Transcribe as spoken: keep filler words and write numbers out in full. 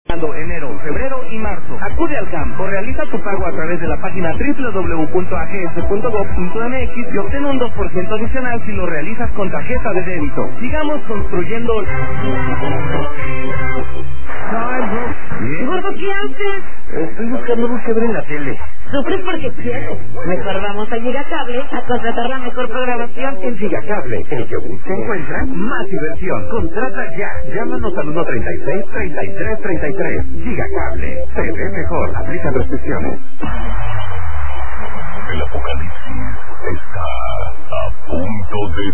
Enero, febrero y marzo. Acude al C A M o realiza tu pago a través de la página doble u doble u doble u punto a g s punto gob punto m x y obtén un dos por ciento adicional si lo realizas con tarjeta de débito. Sigamos construyendo. Gordo, ¿qué haces? Estoy buscando luz que ver en la tele. Sufres porque quieres. Mejor vamos a Gigacable a contratar la mejor programación en Gigacable. El que busca encuentra más diversión. Contrata ya. Llámanos al uno treinta y seis, treinta y tres, treinta y tres. Gigacable. Se ve mejor. Aplica restricciones. El apocalipsis está a punto de